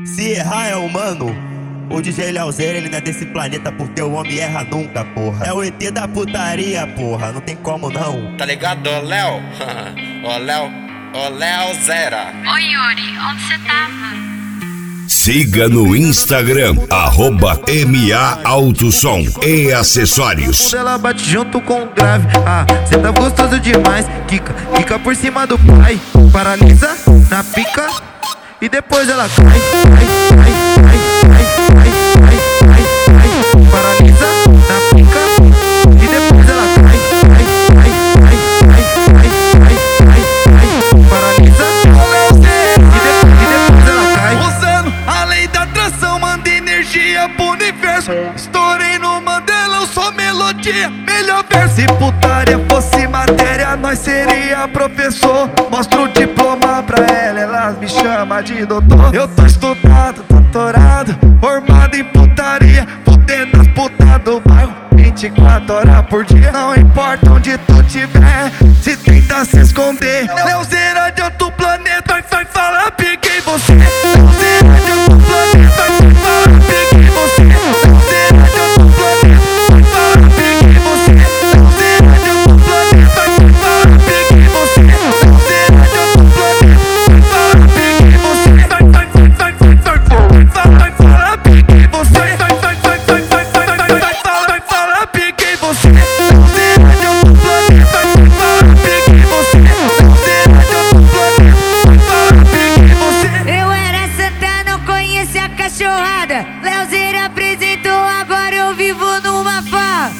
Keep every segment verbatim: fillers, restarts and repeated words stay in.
Se errar é humano, o D J Leozeira, ele não é desse planeta porque o homem erra nunca, porra. É o E T da putaria, porra, não tem como não. Tá ligado, ô Léo? Ô Léo, ô Leozeira. Oi Yuri, onde você tava? Siga no Instagram, arroba M A Autosom e acessórios. Quando ela bate junto com o grave, ah, cê tá gostoso demais. Quica, quica por cima do pai, paralisa na pica e depois ela cai, cai, cai, cai, cai, cai, cai, cai, paralisa na pica e depois ela cai, cai, cai, cai, cai, cai, cai, cai, paralisa e depois, e depois ela cai. Usando a lei da atração, manda energia pro universo. Estourei no Mandela, eu sou melodia, melhor verso. Se putaria fosse matéria, nós seria professor. Mostro o diploma pra ela, ela me chama de doutor. Eu tô estudado, doutorado, formado em putaria, fudendo as putas do bairro vinte e quatro horas por dia. Não importa onde tu tiver, se tenta se esconder. Leozeira de outro planeta, vai, vai falar, peguei você. Leozeira de outro planeta, vai, vai falar, peguei você. Leozeira de outro planeta, vai falar, peguei você. Leozeira de outro planeta, vai falar, peguei você. Leozeira de outro planeta, vai falar, peguei você. Vai, vai, vai, vai, vai, vai, vai, vai falar, peguei você. Vai, vai, vai, vai, vai, vai, vai, vai, vai falar, vai falar, peguei você. Leozeira de outro planeta, vai falar, peguei você. Leozeira de outro planeta, vai falar, peguei você. Eu era santa, não conhecia a cachorrada. Leozeira apresentou, agora eu vivo numa farra.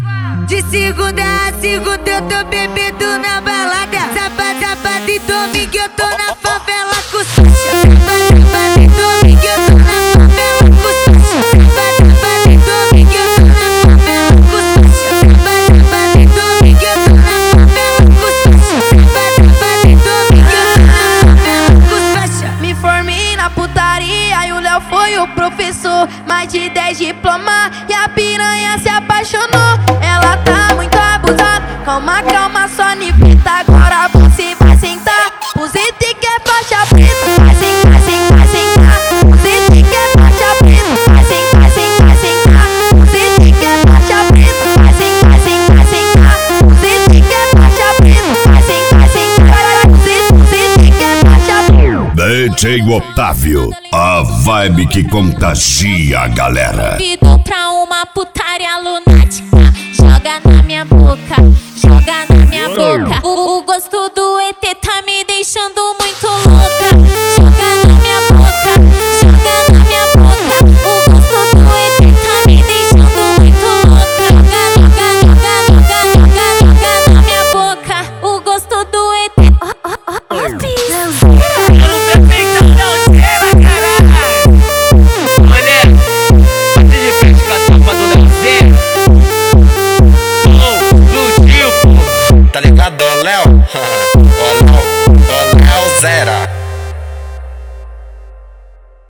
De segunda a segunda eu tô bebendo na balada. Sábado, sábado e domingo eu tô na favela com os faixa. Sábado, sábado e domingo eu tô na favela com os faixa. Sábado, sábado e domingo eu tô na favela com os faixa. Sábado, sábado e domingo eu tô na favela com os faixa. Sábado, sábado e domingo eu tô na favela com os faixa. Me formei na putaria e o Léo foi o professor. Mais de dez diploma e a piranha se apaixonou. Ela tá muito abusada, calma, calma, só nipita. Agora você vai sentar, pusita que é faixa preta. Vai sentar, sentar, sentar, pusita que é faixa preta. Vai sentar, sentar, sentar, pusita que é faixa preta. Vai sentar, sentar, sentar, pusita que é faixa preta. Vai sentar, sentar, pusita que é faixa preta. D J Otávio, a vibe que contagia a galera. Convido pra uma putaria lunática. Joga na minha boca, joga na minha boca. O, o gosto do E T tá me deixando